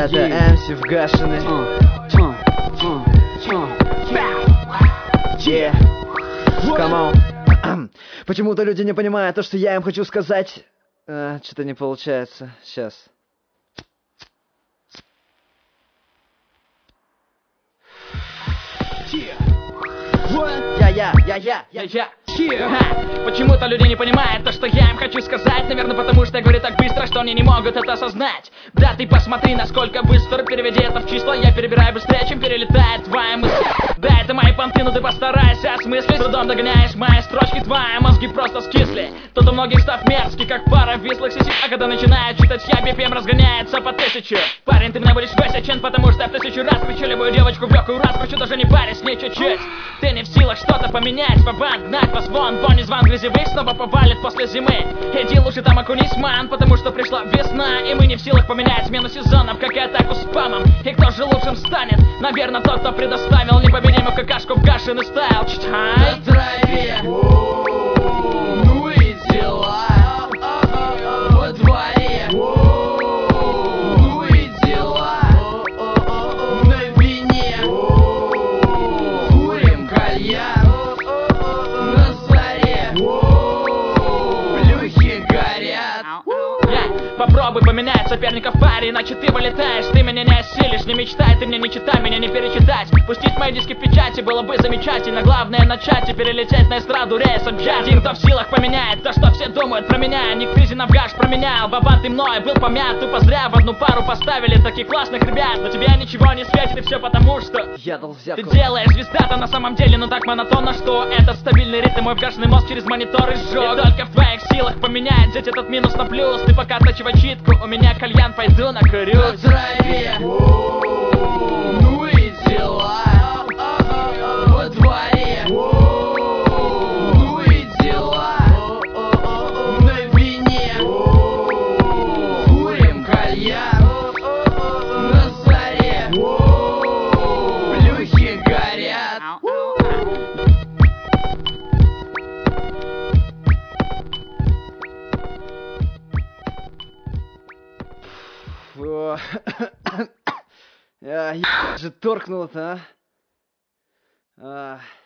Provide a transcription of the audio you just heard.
Это МС вгашенный. Yeah. Come on. Почему-то люди не понимают то, что я им хочу сказать. Что-то не получается. Сейчас. Почему-то люди не понимают то, что я им хочу сказать. Наверное, потому что я говорю так быстро, что они не могут это осознать. Да, ты посмотри, насколько быстро. Переведи это в числа, я перебираю быстрее, чем перелетает твоя мысль. Да, это мои понты, но ты постарайся осмыслить. С трудом догоняешь мои строчки, твои мозги просто скисли. Тут у многих став мерзкий, как пара вислых сисек. А когда начинают читать, я BPM разгоняется по 1000. Парень, ты меня будешь высечен, потому что я в 1000 раз кручу любую девочку в легкую раскручу. Даже не парясь с ней чуть-чуть. Ты не в силах что-то поменять, в-бан, гнать вас вон из ван грязевых снова повалит после зимы. Иди лучше там окунись, ман, потому что пришла весна. И мы не в силах поменять смену сезонов, как и атаку спамом. И кто же лучшим станет? Наверное, тот, кто предоставил непобедимую какашку в гашеный стайл. Читай! На траве, ну и дела. Во дворе, ну и дела. На вине, курим кальян. На заре, плюхи горят. Попробуй поменять соперника в паре, иначе ты вылетаешь. Ты меня не осилишь, не мечтай, ты мне не читай, меня не перечитать. Пустить мои диски в печати было бы замечательно. Главное начать и перелететь на эстраду рейсом джаз. Один, кто в силах поменяет то, что все думают про меня. Ник Фризина в гаш променял, бабан ты мной был помят. Тупо зря в одну пару поставили таких классных ребят. Но тебе ничего не светит, и все потому что Я дал взятку. ты делаешь звезда-то на самом деле, но так монотонно, что этот стабильный ритм мой вгашенный мозг через мониторы сжег. И только в твоих силах поменять, взять этот минус на плюс. Ты пока оттачивай читку, у меня кальян, пойду накурюсь. На траве, ну и дела. Во дворе, ну и дела. На вине, курим кальян. На заре, плюхи горят. Фу. Я же торкнул-то, а?